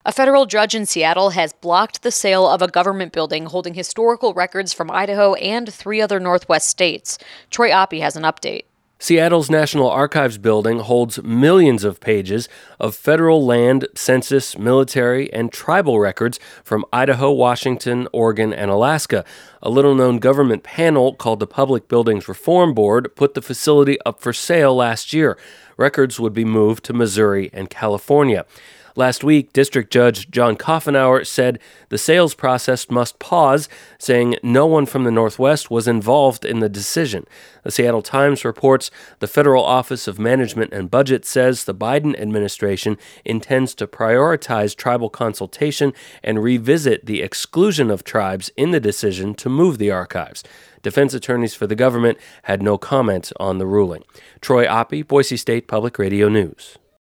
A federal judge in Seattle has blocked the sale of a government building holding historical records from Idaho and 3 other Northwest states. Troy Oppie has an update. Seattle's National Archives building holds millions of pages of federal land, census, military, and tribal records from Idaho, Washington, Oregon, and Alaska. A little-known government panel called the Public Buildings Reform Board put the facility up for sale last year. Records would be moved to Missouri and California. Last week, District Judge John Coffenauer said the sales process must pause, saying no one from the Northwest was involved in the decision. The Seattle Times reports the Federal Office of Management and Budget says the Biden administration intends to prioritize tribal consultation and revisit the exclusion of tribes in the decision to move the archives. Defense attorneys for the government had no comment on the ruling. Troy Oppie, Boise State Public Radio News.